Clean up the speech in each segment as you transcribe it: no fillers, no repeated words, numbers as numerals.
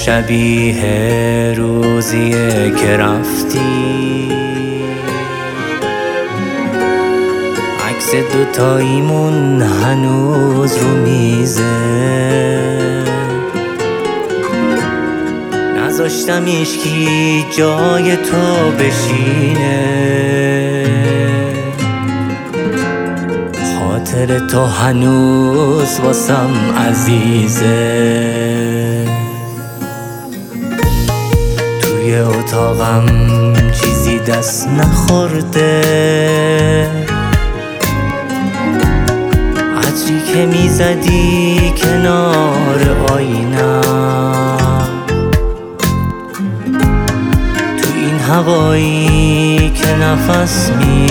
شبیه روزیه که رفتی، عکس دوتاییمون هنوز رو میزه، نذاشتم هیچکی جای تو بشینه، خاطر تو هنوز واسم عزیزه. توی اتاقم چیزی دست نخورده، عطری که میزدی کنار آینم، تو این هوایی که نفس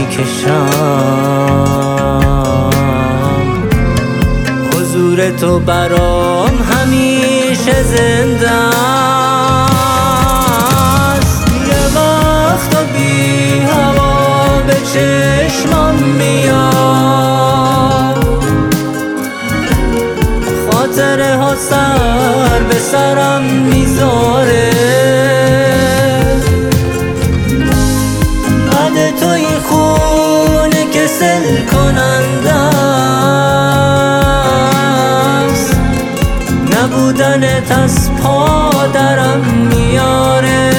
میکشم، حضور تو برام همیشه زنده است. یه وقتا بی هوا به چشمم میاد، خاطره ها سر به سرم میذاره، بعد تو این خونه کسل کننده است، نبودنت از پادرم میاره.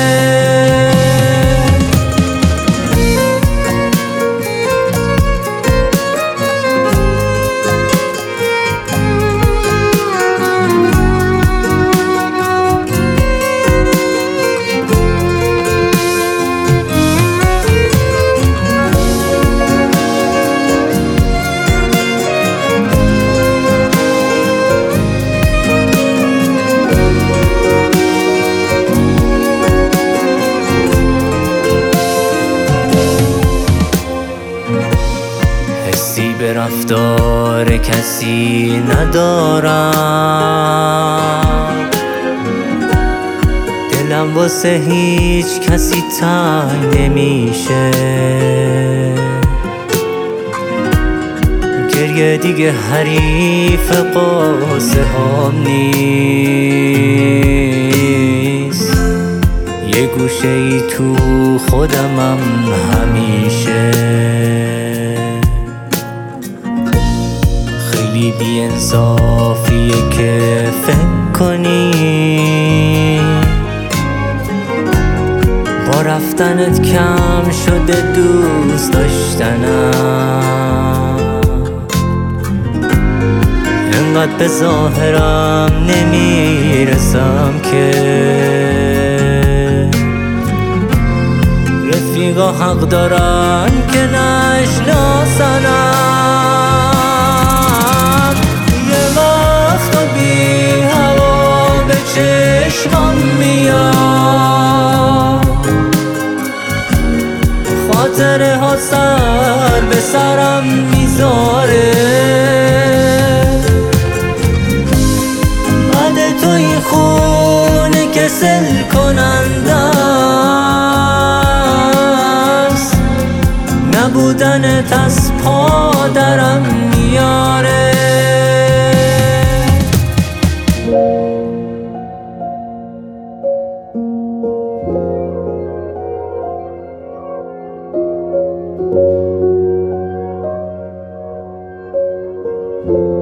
حسی به رفتار کسی ندارم، دلم واسه هیچ کسی تنگ نمیشه، گریه دیگه حریف قصه هام نیست، یه گوشه ای تو خودمم همیشه. خیلی بی انصافیه که فکر کنی با رفتنت کم شده دوست داشتنم، انقدر به ظاهرم نمیرسم که رفیقا حق دارن که نشناسنم. چشمم میاد، خاطره ها سر به سرم میذاره، بعد تو این خونه کسل کننده است، نبودنت از پادرم میاره. you